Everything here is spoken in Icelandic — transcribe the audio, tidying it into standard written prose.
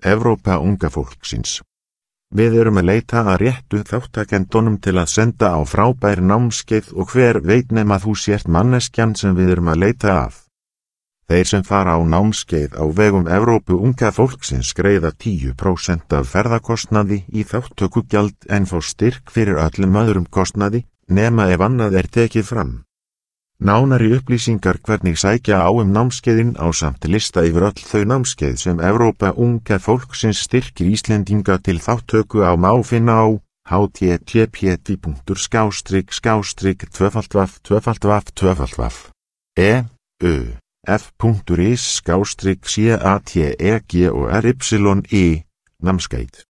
Evrópa unga fólksins. Við erum að leita að réttu þáttakendunum til að senda á frábær námskeið og hver veit nema þú sért manneskjan sem við erum að leita að. Þeir sem fara á námskeið á vegum Evrópu unga fólksins greiða 10% af ferðakostnaði í þátttökugjald en fá styrk fyrir öllum öðrum kostnaði, nema ef annað tekið fram. Nánari upplýsingar hvernig sækja á námskeiðin ásamt lista yfir öll þau námskeið sem Evrópa unga fólksins styrkir Íslendinga til þátttöku á má finna á http://f.is/CATEGORY námskeið.